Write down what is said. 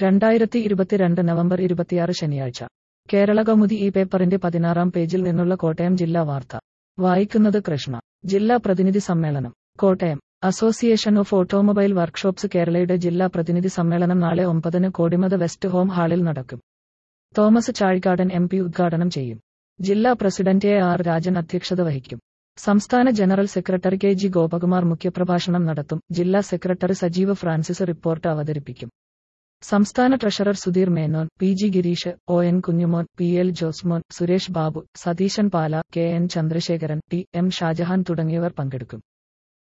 2022 November 26 ശനിയാഴ്ച. കേരളകൗമുദി ഈ പേപ്പറിന്റെ 16-ാം പേജിൽ നിന്നുള്ള കോട്ടയം ജില്ലാ വാർത്ത. വായിക്കുന്നത് കൃഷ്ണ. ജില്ലാ പ്രതിനിധി സമ്മേളനം. Kottayam. Association of automobile workshops കേരളയുടെ ജില്ലാ പ്രതിനിധി സമ്മേളനം നാളെ 9-ന് കോടിമത വെസ്റ്റ് ഹോം ഹാളിൽ നടക്കും. തോമസ് ചാഴികാടൻ MP ഉദ്ഘാടനം ചെയ്യും. ജില്ലാ പ്രസിഡന്റ് AR രാജൻ അധ്യക്ഷത വഹിക്കും. സംസ്ഥാന ജനറൽ സെക്രട്ടറി KG ഗോപകുമാർ മുഖ്യപ്രഭാഷണം നടത്തും. ജില്ലാ സെക്രട്ടറി സജീവ് ഫ്രാൻസിസ് റിപ്പോർട്ട് അവതരിപ്പിക്കും. സംസ്ഥാന treasurer Sudheer Menon, PG Girish, ON Kunjumon, PL Josemon, Suresh Babu, Satheesan Pala, KN Chandrasekharan, TM Shajahan തുടങ്ങിയവർ പങ്കെടുക്കും.